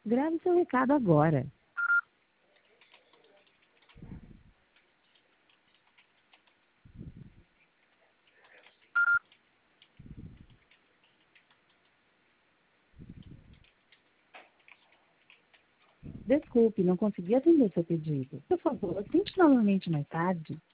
Grave seu recado agora. Desculpe, não consegui atender seu pedido. Por favor, tente novamente mais tarde.